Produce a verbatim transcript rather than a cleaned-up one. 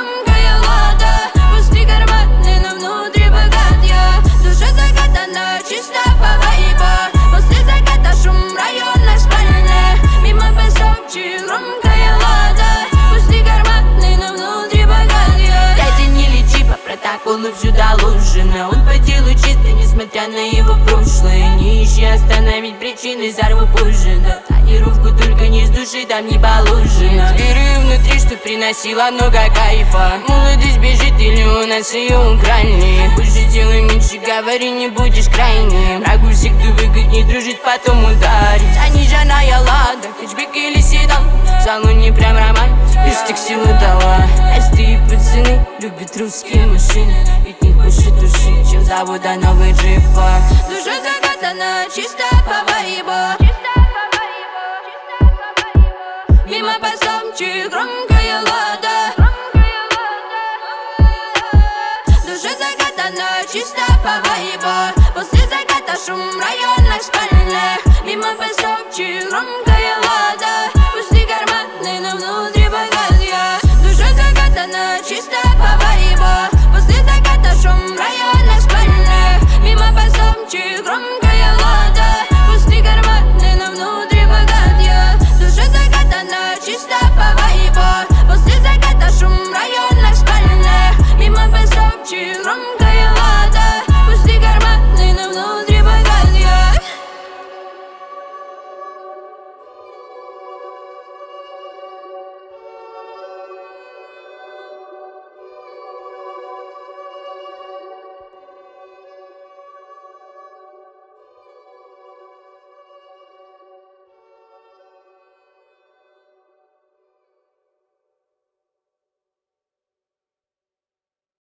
громкая лада. Пусты карманы, но внутри богат я. Душа закатана, чисто по вайбу. После заката шум района спальня. Мимо песочи, громкая лада. Пусты карманы, но внутри богат я. Дядя, не лечи, по протоколу все доложено. Он по делу чистый, несмотря на его прошлое. Не ищи остановить причины, взорву позже, да. Тонировку только не с души, там не положено. Верю внутри, что приносила много кайфа. Молодость бежит или у нас ее украли. Больше делай, меньше говори, не будешь крайним. Врагу всегда выгоднее дружить, потом ударить. Заниженная лада, хэтчбэк или седан. В салоне прям романтик, лишь так силу дала. Простые пацаны любят русские машины. Ведь них больше души, чем завода новый джипа. Душа закатана, чисто по вайбу. Мимо постамчи, громкая лада. Душа закатана, чисто по вайбу. После заката шум районных спальнях. Мимо постамчи, громкая лада. Пусты карманы, но внутри богат я. Душа закатана, чисто по вайбу. После заката шум районных спальнях. Мимо постамчи, громкая лада.